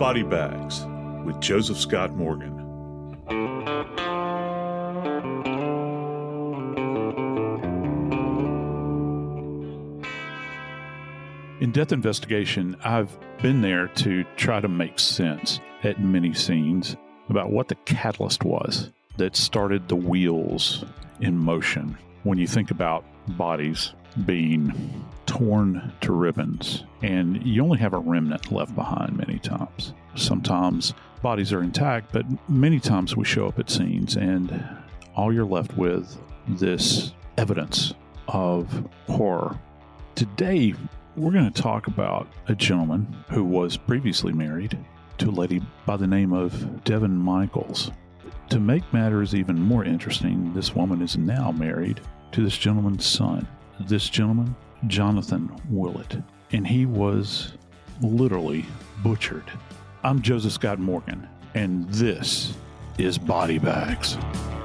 Body Bags with Joseph Scott Morgan. In Death Investigation, I've been there to try to make sense at many scenes about what the catalyst was that started the wheels in motion. When you think about bodies being torn to ribbons, and you only have a remnant left behind many times. Sometimes bodies are intact, but many times we show up at scenes and all you're left with this evidence of horror. Today, we're going to talk about a gentleman who was previously married to a lady by the name of Devin Michaels. To make matters even more interesting, this woman is now married to this gentleman's son. This gentleman, Jonathan Willett, and he was literally butchered. I'm Joseph Scott Morgan, and this is Body Bags.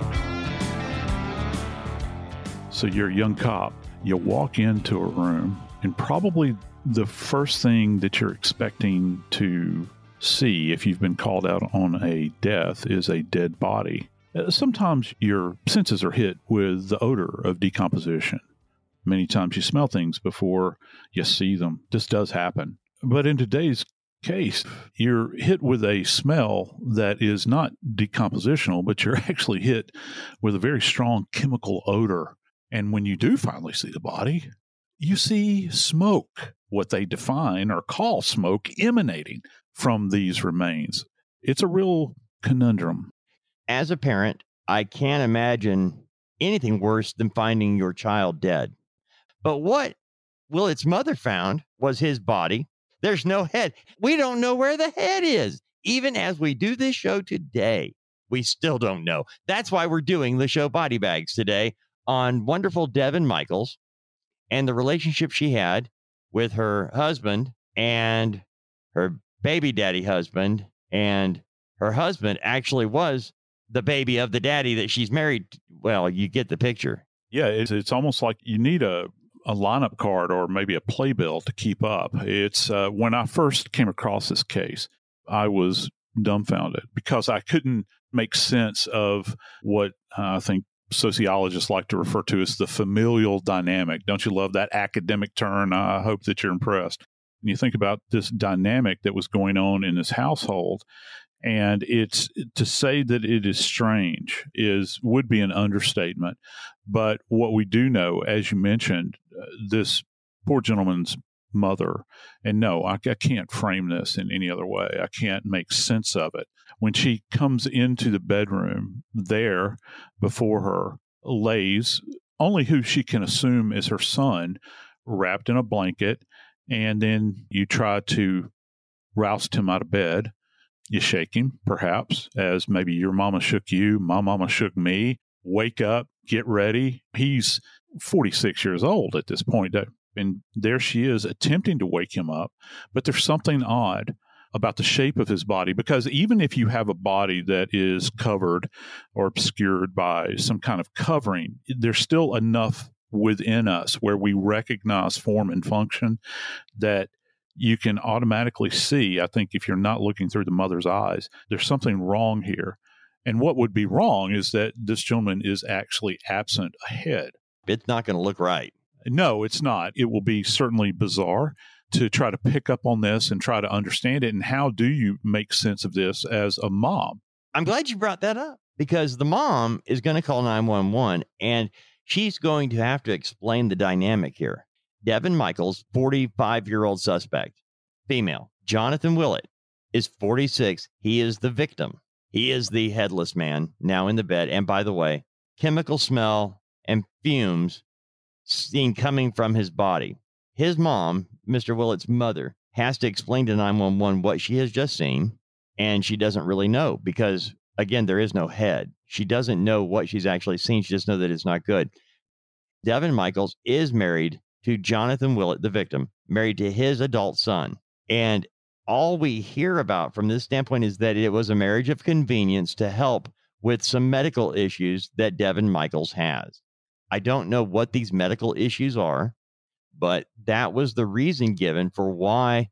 So you're a young cop. You walk into a room, and probably the first thing that you're expecting to see if you've been called out on a death is a dead body. Sometimes your senses are hit with the odor of decomposition. Many times you smell things before you see them. This does happen. But in today's case, you're hit with a smell that is not decompositional, but you're actually hit with a very strong chemical odor. And when you do finally see the body, you see smoke, what they define or call smoke, emanating from these remains. It's a real conundrum. As a parent, I can't imagine anything worse than finding your child dead. But what Willett's mother found was his body. There's no head. We don't know where the head is. Even as we do this show today, we still don't know. That's why we're doing the show Body Bags today on wonderful Devin Michaels and the relationship she had with her husband and her baby daddy husband. And her husband actually was the baby of the daddy that she's married. Well, you get the picture. Yeah, it's almost like you need a lineup card or maybe a playbill to keep up. It's when I first came across this case, I was dumbfounded because I couldn't make sense of what I think sociologists like to refer to as the familial dynamic. Don't you love that academic term? I hope that you're impressed. And you think about this dynamic that was going on in this household, and it's to say that it is strange would be an understatement. But what we do know, as you mentioned, this poor gentleman's mother, and no, I can't frame this in any other way. I can't make sense of it. When she comes into the bedroom, there before her lays only who she can assume is her son, wrapped in a blanket, and then you try to roust him out of bed. You shake him, perhaps, as maybe your mama shook you, my mama shook me. Wake up, get ready. He's 46 years old at this point, and there she is attempting to wake him up. But there's something odd about the shape of his body, because even if you have a body that is covered or obscured by some kind of covering, there's still enough within us where we recognize form and function that you can automatically see. I think if you're not looking through the mother's eyes, there's something wrong here. And what would be wrong is that this gentleman is actually absent a head. It's not going to look right. No, it's not. It will be certainly bizarre to try to pick up on this and try to understand it. And how do you make sense of this as a mom? I'm glad you brought that up, because the mom is going to call 911 and she's going to have to explain the dynamic here. Devin Michaels, 45-year-old suspect, female. Jonathan Willett is 46. He is the victim. He is the headless man now in the bed. And by the way, chemical smell and fumes seen coming from his body. His mom, Mr. Willett's mother, has to explain to 911 what she has just seen. And she doesn't really know because, again, there is no head. She doesn't know what she's actually seen. She just knows that it's not good. Devin Michaels is married to Jonathan Willett, the victim, married to his adult son. And all we hear about from this standpoint is that it was a marriage of convenience to help with some medical issues that Devin Michaels has. I don't know what these medical issues are, but that was the reason given for why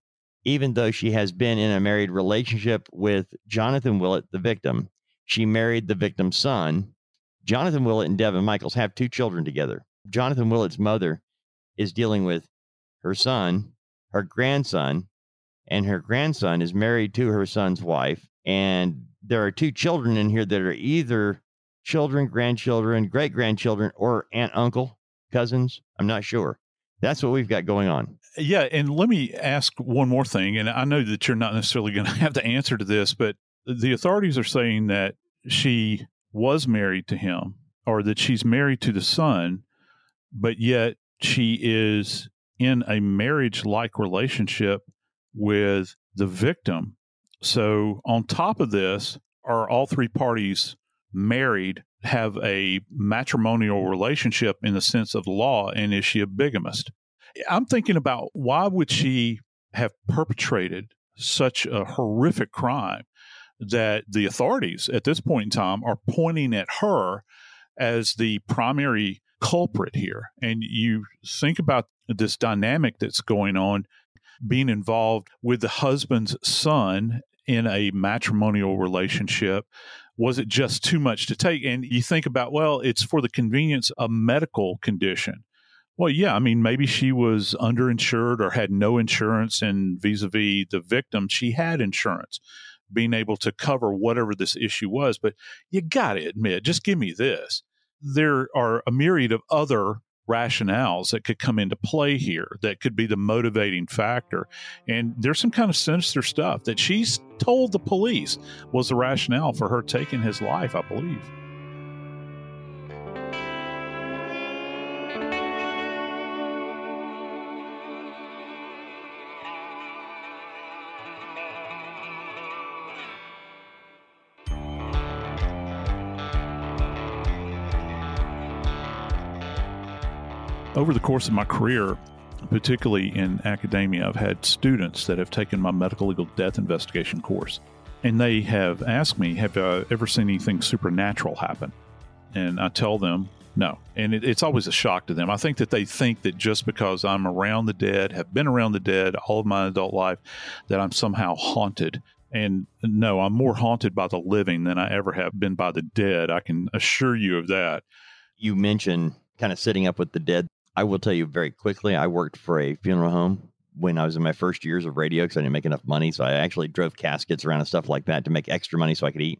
even though she has been in a married relationship with Jonathan Willett, the victim. She married the victim's son. Jonathan Willett and Devin Michaels have 2 children together. Jonathan Willett's mother is dealing with her son, her grandson, and her grandson is married to her son's wife. And there are 2 children in here that are either children, grandchildren, great-grandchildren, or aunt, uncle, cousins. I'm not sure. That's what we've got going on. Yeah. And let me ask one more thing. And I know that you're not necessarily going to have the answer to this, but the authorities are saying that she was married to him, or that she's married to the son, but yet she is in a marriage-like relationship with the victim. So on top of this, are all 3 parties married, have a matrimonial relationship in the sense of the law, and is she a bigamist? I'm thinking about, why would she have perpetrated such a horrific crime that the authorities at this point in time are pointing at her as the primary culprit here? And you think about this dynamic that's going on, being involved with the husband's son in a matrimonial relationship. Was it just too much to take? And you think about, well, it's for the convenience of medical condition. Well, yeah, I mean, maybe she was underinsured or had no insurance, and vis-a-vis the victim, she had insurance, being able to cover whatever this issue was. But you got to admit, just give me this. There are a myriad of other rationales that could come into play here that could be the motivating factor. And there's some kind of sinister stuff that she's told the police was the rationale for her taking his life, I believe. Over the course of my career, particularly in academia, I've had students that have taken my medical legal death investigation course, and they have asked me, have I ever seen anything supernatural happen? And I tell them no. And it's always a shock to them. I think that they think that just because I'm around the dead, have been around the dead all of my adult life, that I'm somehow haunted. And no, I'm more haunted by the living than I ever have been by the dead. I can assure you of that. You mentioned kind of sitting up with the dead. I will tell you very quickly, I worked for a funeral home when I was in my first years of radio because I didn't make enough money. So I actually drove caskets around and stuff like that to make extra money so I could eat.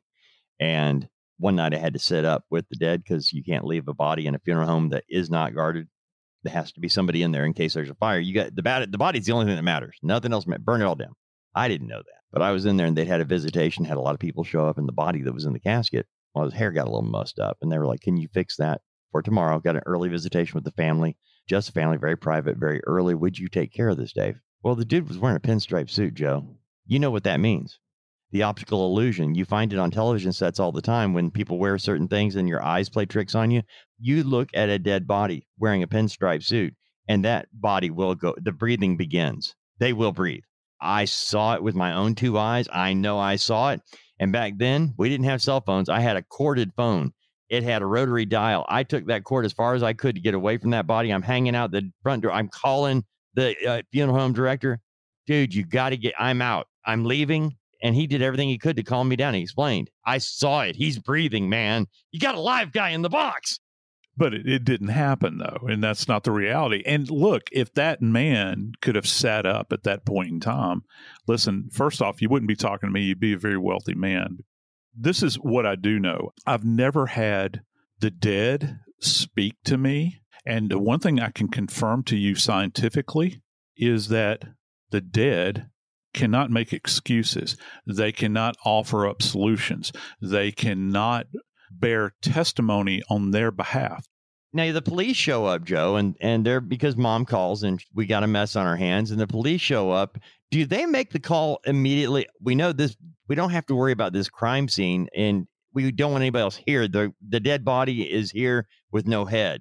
And one night I had to sit up with the dead because you can't leave a body in a funeral home that is not guarded. There has to be somebody in there in case there's a fire. You got the body's the only thing that matters. Nothing else. Burn it all down. I didn't know that, but I was in there and they'd had a visitation, had a lot of people show up, and the body that was in the casket, well, his hair got a little mussed up, and they were like, "Can you fix that for tomorrow?" Got an early visitation with the family. Just family, very private, very early. Would you take care of this, Dave? Well, the dude was wearing a pinstripe suit, Joe. You know what that means. The optical illusion. You find it on television sets all the time when people wear certain things and your eyes play tricks on you. You look at a dead body wearing a pinstripe suit, and that body will go. The breathing begins. They will breathe. I saw it with my own 2 eyes. I know I saw it. And back then, we didn't have cell phones. I had a corded phone. It had a rotary dial. I took that cord as far as I could to get away from that body. I'm hanging out the front door. I'm calling the funeral home director. Dude, you got to I'm out. I'm leaving. And he did everything he could to calm me down. He explained, I saw it. He's breathing, man. You got a live guy in the box. But it didn't happen, though. And that's not the reality. And look, if that man could have sat up at that point in time, listen, first off, you wouldn't be talking to me. You'd be a very wealthy man. This is what I do know. I've never had the dead speak to me. And the one thing I can confirm to you scientifically is that the dead cannot make excuses. They cannot offer up solutions. They cannot bear testimony on their behalf. Now, the police show up, Joe, and they're because mom calls and we got a mess on our hands and the police show up. Do they make the call immediately? We know this. We don't have to worry about this crime scene, and we don't want anybody else here. The dead body is here with no head.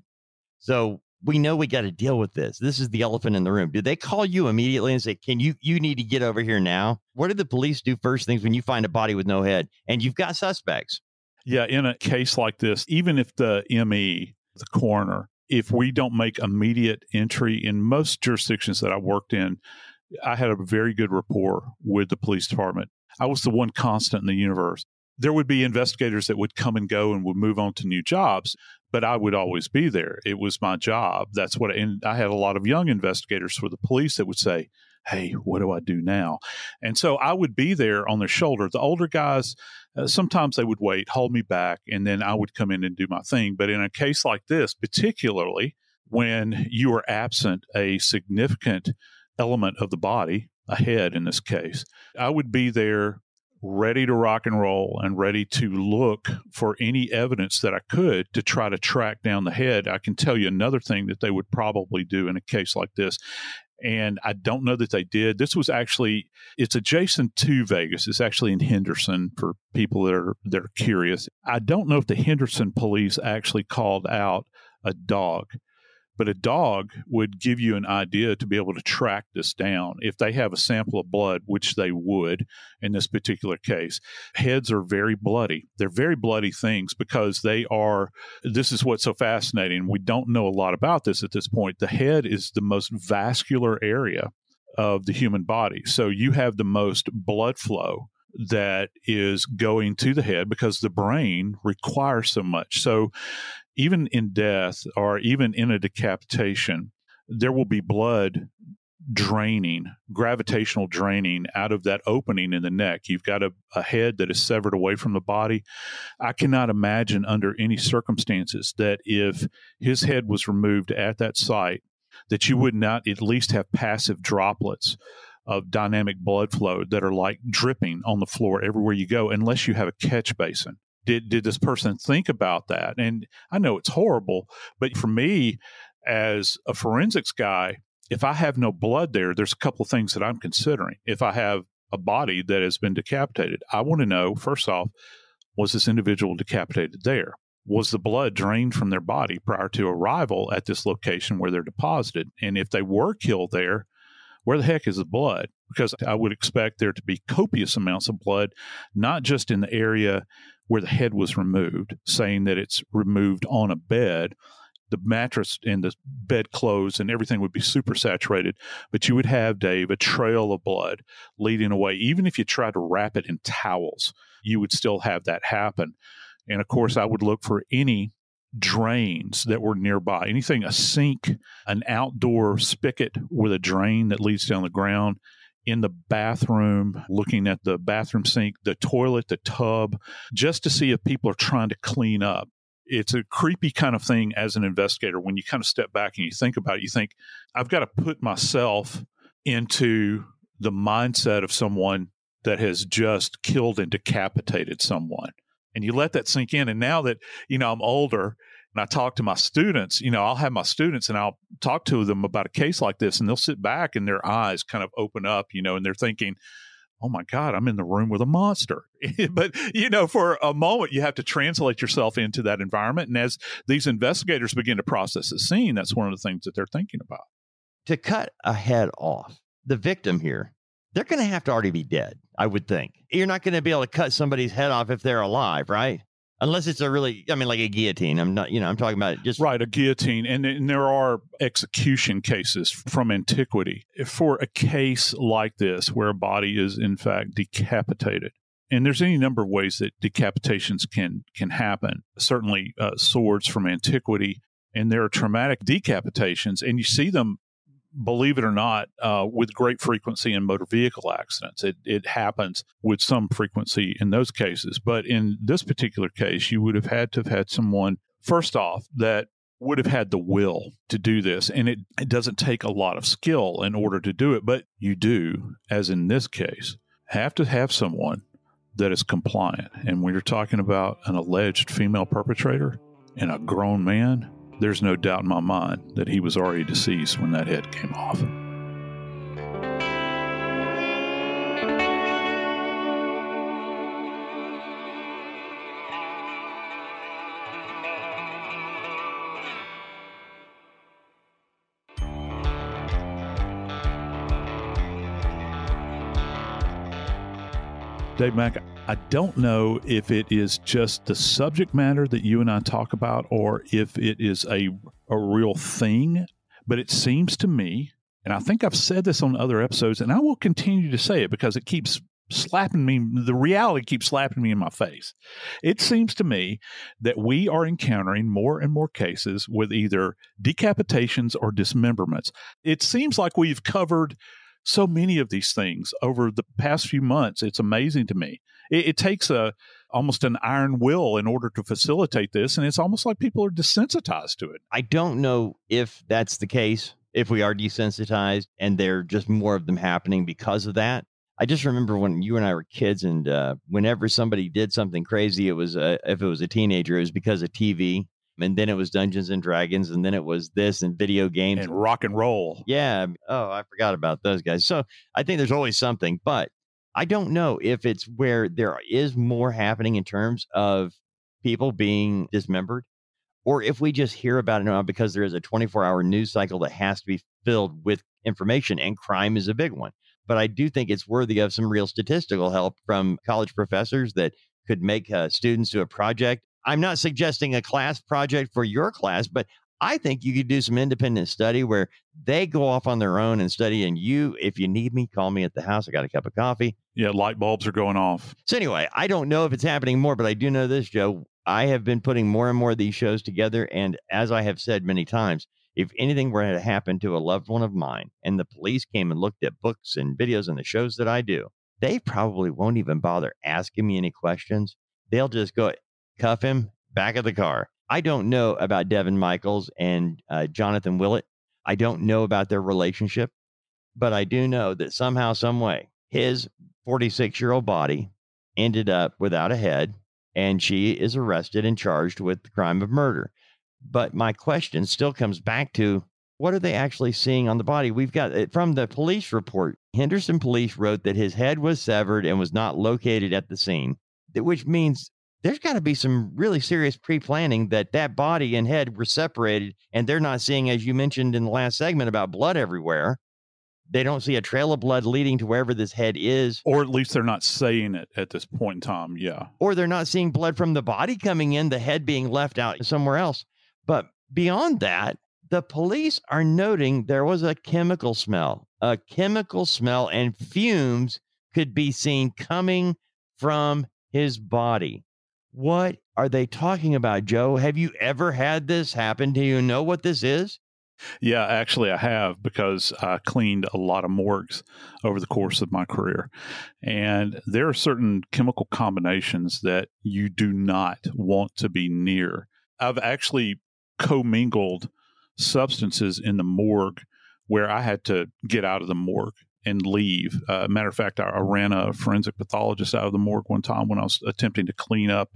So we know we got to deal with this. This is the elephant in the room. Did they call you immediately and say, can you need to get over here now? What do the police do first things when you find a body with no head and you've got suspects? Yeah, in a case like this, even if the ME, the coroner, if we don't make immediate entry in most jurisdictions that I worked in, I had a very good rapport with the police department. I was the one constant in the universe. There would be investigators that would come and go and would move on to new jobs, but I would always be there. It was my job. And I had a lot of young investigators for the police that would say, hey, what do I do now? And so I would be there on their shoulder. The older guys, sometimes they would wait, hold me back, and then I would come in and do my thing. But in a case like this, particularly when you are absent a significant element of the body, a head in this case, I would be there ready to rock and roll and ready to look for any evidence that I could to try to track down the head. I can tell you another thing that they would probably do in a case like this. And I don't know that they did. This was actually, it's adjacent to Vegas. It's actually in Henderson for people that are curious. I don't know if the Henderson police actually called out a dog, but a dog would give you an idea to be able to track this down. If they have a sample of blood, which they would in this particular case, heads are very bloody. They're very bloody things because this is what's so fascinating. We don't know a lot about this at this point. The head is the most vascular area of the human body. So you have the most blood flow that is going to the head because the brain requires so much. So even in death or even in a decapitation, there will be blood draining, gravitational draining out of that opening in the neck. You've got a head that is severed away from the body. I cannot imagine under any circumstances that if his head was removed at that site, that you would not at least have passive droplets of dynamic blood flow that are like dripping on the floor everywhere you go, unless you have a catch basin. Did this person think about that? And I know it's horrible, but for me, as a forensics guy, if I have no blood there, there's a couple of things that I'm considering. If I have a body that has been decapitated, I want to know, first off, was this individual decapitated there? Was the blood drained from their body prior to arrival at this location where they're deposited? And if they were killed there, where the heck is the blood? Because I would expect there to be copious amounts of blood, not just in the area where the head was removed, saying that it's removed on a bed. The mattress and the bed clothes and everything would be super saturated, but you would have, Dave, a trail of blood leading away. Even if you tried to wrap it in towels, you would still have that happen. And of course, I would look for any drains that were nearby, anything, a sink, an outdoor spigot with a drain that leads down the ground, in the bathroom, looking at the bathroom sink, the toilet, the tub, just to see if people are trying to clean up. It's a creepy kind of thing as an investigator. When you kind of step back and you think about it, you think, I've got to put myself into the mindset of someone that has just killed and decapitated someone. And you let that sink in. And now that, I'm older and I talk to my students, I'll have my students and I'll talk to them about a case like this, and they'll sit back and their eyes kind of open up, and they're thinking, oh my God, I'm in the room with a monster. But, for a moment, you have to translate yourself into that environment. And as these investigators begin to process the scene, that's one of the things that they're thinking about. To cut a head off, the victim here, they're going to have to already be dead, I would think. You're not going to be able to cut somebody's head off if they're alive, right? Unless it's like a guillotine. I'm not, I'm talking about just. Right, a guillotine. And there are execution cases from antiquity. For a case like this, where a body is in fact decapitated, and there's any number of ways that decapitations can happen. Certainly swords from antiquity, and there are traumatic decapitations, and you see them, believe it or not, with great frequency in motor vehicle accidents. It happens with some frequency in those cases. But in this particular case, you would have had to have had someone, first off, that would have had the will to do this. And it doesn't take a lot of skill in order to do it. But you do, as in this case, have to have someone that is compliant. And when you're talking about an alleged female perpetrator and a grown man, there's no doubt in my mind that he was already deceased when that head came off. Dave Mack, I don't know if it is just the subject matter that you and I talk about or if it is a real thing, but it seems to me And I think I've said this on other episodes, and I will continue to say it because it keeps slapping me. The reality keeps slapping me in my face. It seems to me that we are encountering more and more cases with either decapitations or dismemberments. It seems like we've covered so many of these things over the past few months. It's amazing to me. It takes almost an iron will in order to facilitate this, and it's almost like people are desensitized to it. I don't know if that's the case, if we are desensitized and there are just more of them happening because of that. I just remember when you and I were kids, and whenever somebody did something crazy, it was if it was a teenager, it was because of TV, and then it was Dungeons and Dragons, and then it was this and video games and rock and roll. Yeah. Oh, I forgot about those guys. So I think there's always something, but I don't know if it's where there is more happening in terms of people being dismembered, or if we just hear about it now because there is a 24-hour news cycle that has to be filled with information, and crime is a big one. But I do think it's worthy of some real statistical help from college professors that could make students do a project. I'm not suggesting a class project for your class, but I think you could do some independent study where they go off on their own and study. And you, if you need me, call me at the house. I got a cup of coffee. Yeah, light bulbs are going off. So anyway, I don't know if it's happening more, but I do know this, Joe. I have been putting more and more of these shows together. And as I have said many times, if anything were to happen to a loved one of mine and the police came and looked at books and videos and the shows that I do, they probably won't even bother asking me any questions. They'll just go cuff him, back of the car. I don't know about Devin Michaels and Jonathan Willett. I don't know about their relationship, but I do know that somehow, some way, his 46-year-old body ended up without a head, and she is arrested and charged with the crime of murder. But my question still comes back to, what are they actually seeing on the body? We've got it from the police report. Henderson police wrote that his head was severed and was not located at the scene, which means there's got to be some really serious pre-planning that body and head were separated, and they're not seeing, as you mentioned in the last segment, about blood everywhere. They don't see a trail of blood leading to wherever this head is. Or at least they're not saying it at this point in time, yeah. Or they're not seeing blood from the body coming in, the head being left out somewhere else. But beyond that, the police are noting there was a chemical smell, and fumes could be seen coming from his body. What are they talking about, Joe? Have you ever had this happen? Do you know what this is? Yeah, actually I have, because I cleaned a lot of morgues over the course of my career. And there are certain chemical combinations that you do not want to be near. I've actually commingled substances in the morgue where I had to get out of the morgue and leave. Matter of fact, I ran a forensic pathologist out of the morgue one time when I was attempting to clean up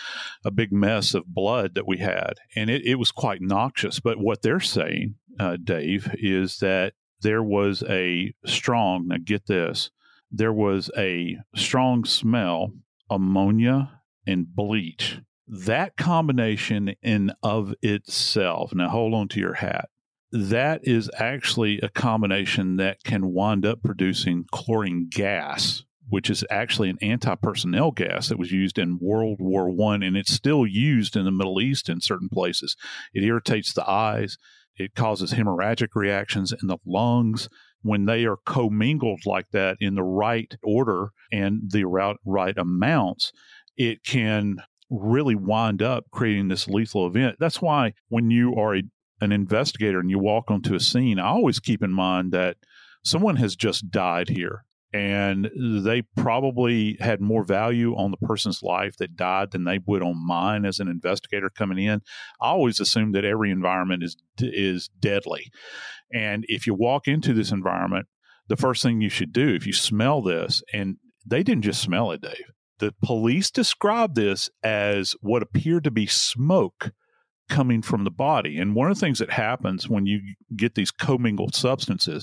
a big mess of blood that we had. And it was quite noxious. But what they're saying, Dave, is that there was a strong, now get this, there was a strong smell, ammonia and bleach. That combination in of itself, now hold on to your hat, that is actually a combination that can wind up producing chlorine gas, which is actually an anti-personnel gas that was used in World War I, and it's still used in the Middle East in certain places. It irritates the eyes. It causes hemorrhagic reactions in the lungs. When they are commingled like that in the right order and the right amounts, it can really wind up creating this lethal event. That's why when you are an investigator and you walk onto a scene, I always keep in mind that someone has just died here, and they probably had more value on the person's life that died than they would on mine as an investigator coming in. I always assume that every environment is deadly. And if you walk into this environment, the first thing you should do, if you smell this, and they didn't just smell it, Dave. The police described this as what appeared to be smoke coming from the body. And one of the things that happens when you get these commingled substances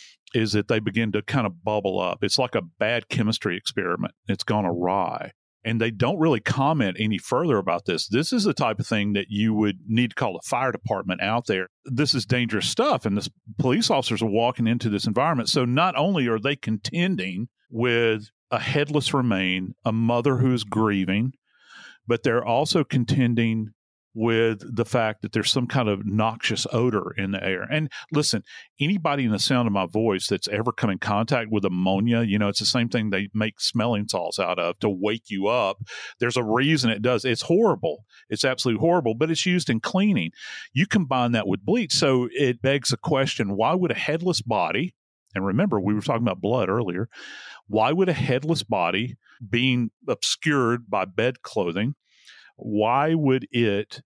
is that they begin to kind of bubble up. It's like a bad chemistry experiment. It's gone awry. And they don't really comment any further about this. This is the type of thing that you would need to call the fire department out there. This is dangerous stuff. And the police officers are walking into this environment. So not only are they contending with a headless remain, a mother who's grieving, but they're also contending with the fact that there's some kind of noxious odor in the air. And listen, anybody in the sound of my voice that's ever come in contact with ammonia, it's the same thing they make smelling salts out of to wake you up. There's a reason it does. It's horrible. It's absolutely horrible, but it's used in cleaning. You combine that with bleach. So it begs a question, why would a headless body, and remember, we were talking about blood earlier, why would a headless body being obscured by bed clothing, why would it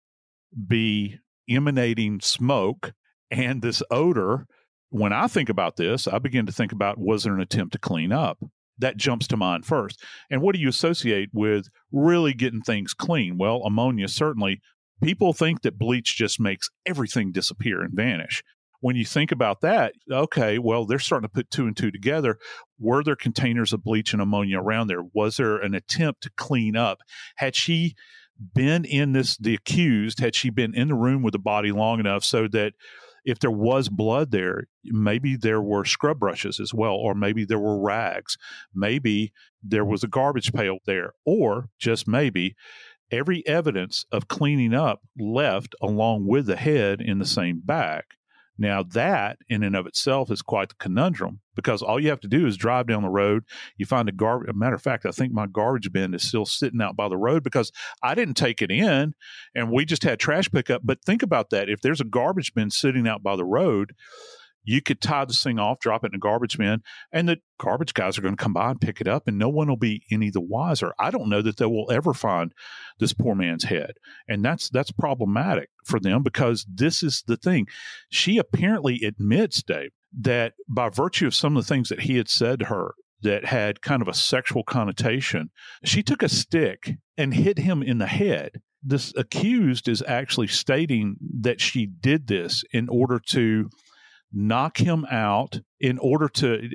be emanating smoke and this odor? When I think about this, I begin to think about, was there an attempt to clean up? That jumps to mind first. And what do you associate with really getting things clean? Well, ammonia, certainly. People think that bleach just makes everything disappear and vanish. When you think about that, okay, well, they're starting to put two and two together. Were there containers of bleach and ammonia around there? Was there an attempt to clean up? Had she been the accused, had she been in the room with the body long enough so that if there was blood there, maybe there were scrub brushes as well, or maybe there were rags, maybe there was a garbage pail there, or just maybe every evidence of cleaning up left along with the head in the same bag. Now, that in and of itself is quite the conundrum, because all you have to do is drive down the road. You find a matter of fact, I think my garbage bin is still sitting out by the road because I didn't take it in and we just had trash pickup. But think about that. If there's a garbage bin sitting out by the road, you could tie this thing off, drop it in a garbage bin, and the garbage guys are going to come by and pick it up, and no one will be any the wiser. I don't know that they will ever find this poor man's head. And that's problematic for them, because this is the thing. She apparently admits, Dave, that by virtue of some of the things that he had said to her that had kind of a sexual connotation, she took a stick and hit him in the head. This accused is actually stating that she did this in order to knock him out, in order to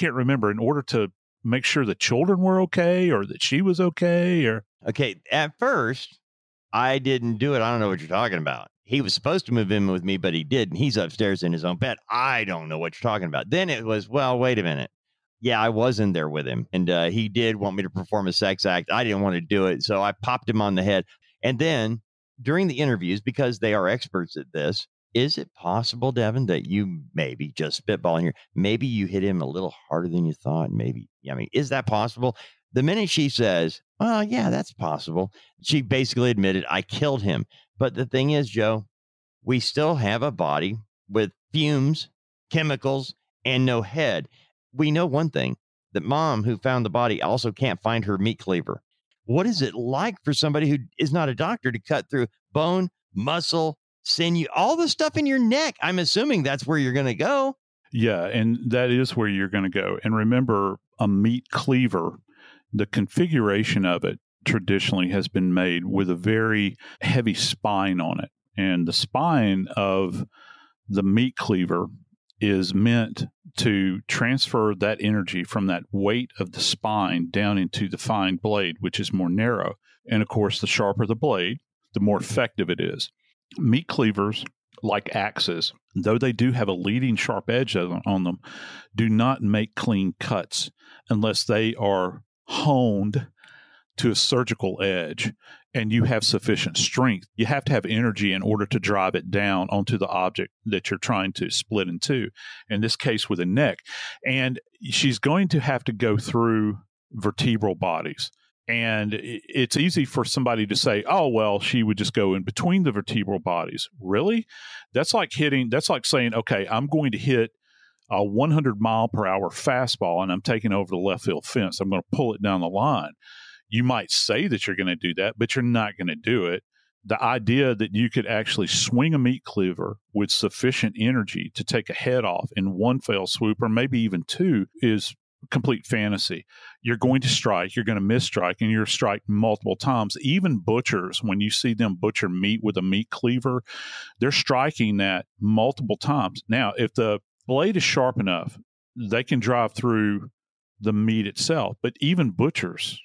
make sure the children were okay, or that she was okay, or... Okay, at first, I didn't do it. I don't know what you're talking about. He was supposed to move in with me, but he didn't. He's upstairs in his own bed. I don't know what you're talking about. Then it was, well, wait a minute. Yeah, I was in there with him, and he did want me to perform a sex act. I didn't want to do it, so I popped him on the head. And then during the interviews, because they are experts at this, is it possible, Devin, that you maybe just spitballing here, maybe you hit him a little harder than you thought? Maybe. I mean, is that possible? The minute she says, well, yeah, that's possible, she basically admitted, I killed him. But the thing is, Joe, we still have a body with fumes, chemicals, and no head. We know one thing, that mom who found the body also can't find her meat cleaver. What is it like for somebody who is not a doctor to cut through bone, muscle, sinew, all the stuff in your neck? I'm assuming that's where you're going to go. Yeah, and that is where you're going to go. And remember, a meat cleaver, the configuration of it traditionally has been made with a very heavy spine on it. And the spine of the meat cleaver is meant to transfer that energy from that weight of the spine down into the fine blade, which is more narrow. And of course, the sharper the blade, the more effective it is. Meat cleavers, like axes, though they do have a leading sharp edge on them, do not make clean cuts unless they are honed to a surgical edge and you have sufficient strength. You have to have energy in order to drive it down onto the object that you're trying to split in two, in this case with a neck. And she's going to have to go through vertebral bodies. And it's easy for somebody to say, oh, well, she would just go in between the vertebral bodies. Really? That's like saying, okay, I'm going to hit a 100-mile-per-hour fastball and I'm taking over the left field fence. I'm going to pull it down the line. You might say that you're going to do that, but you're not going to do it. The idea that you could actually swing a meat cleaver with sufficient energy to take a head off in one fell swoop, or maybe even two, is complete fantasy. You're going to strike, you're going to miss strike, and you're strike multiple times. Even butchers, when you see them butcher meat with a meat cleaver, they're striking that multiple times. Now, if the blade is sharp enough, they can drive through the meat itself. But even butchers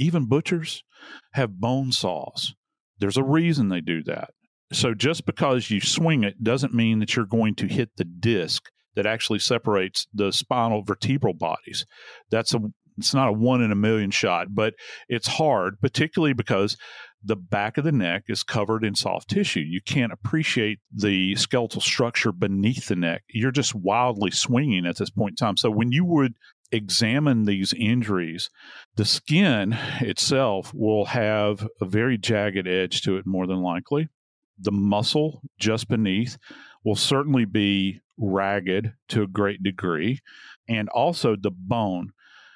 have bone saws. There's a reason they do that. So just because you swing it doesn't mean that you're going to hit the disc that actually separates the spinal vertebral bodies. It's not a 1 in a million shot, but it's hard, particularly because the back of the neck is covered in soft tissue. You can't appreciate the skeletal structure beneath the neck. You're just wildly swinging at this point in time. So when you would examine these injuries, the skin itself will have a very jagged edge to it, more than likely. The muscle just beneath will certainly be ragged to a great degree. And also the bone.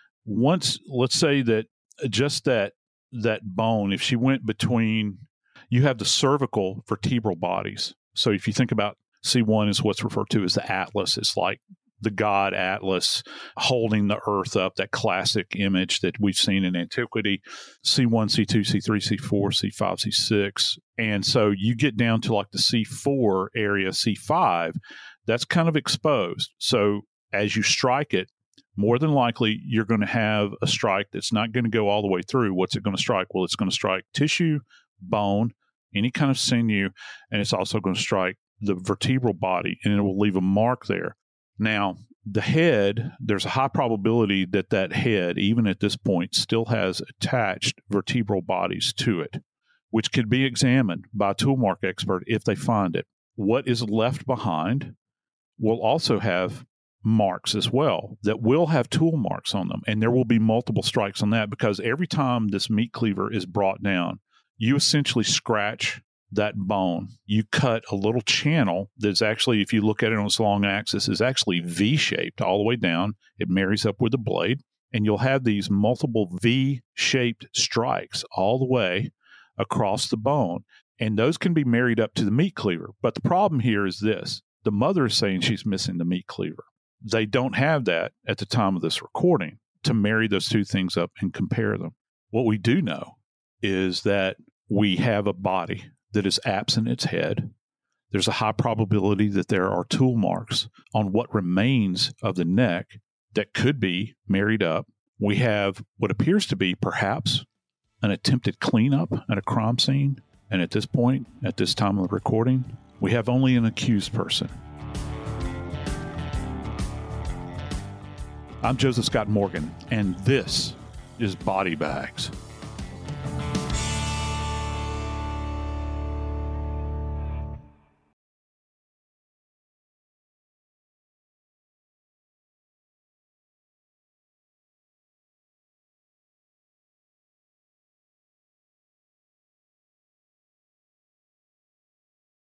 Once, let's say that just that bone, if she went between, you have the cervical vertebral bodies. So if you think about C1 is what's referred to as the Atlas. It's like the god Atlas holding the earth up, that classic image that we've seen in antiquity. C1, C2, C3, C4, C5, C6. And so you get down to like the C4 area, C5, that's kind of exposed. So as you strike it, more than likely, you're going to have a strike that's not going to go all the way through. What's it going to strike? Well, it's going to strike tissue, bone, any kind of sinew, and it's also going to strike the vertebral body, and it will leave a mark there. Now, the head, there's a high probability that that head, even at this point, still has attached vertebral bodies to it, which could be examined by a tool mark expert if they find it. What is left behind will also have marks as well that will have tool marks on them. And there will be multiple strikes on that, because every time this meat cleaver is brought down, you essentially scratch that bone. You cut a little channel that's actually, if you look at it on its long axis, is actually V-shaped all the way down. It marries up with the blade, and you'll have these multiple V-shaped strikes all the way across the bone. And those can be married up to the meat cleaver. But the problem here is this. The mother is saying she's missing the meat cleaver. They don't have that at the time of this recording to marry those two things up and compare them. What we do know is that we have a body that is absent its head. There's a high probability that there are tool marks on what remains of the neck that could be married up. We have what appears to be perhaps an attempted cleanup at a crime scene. And at this point, at this time of the recording, we have only an accused person. I'm Joseph Scott Morgan, and this is Body Bags.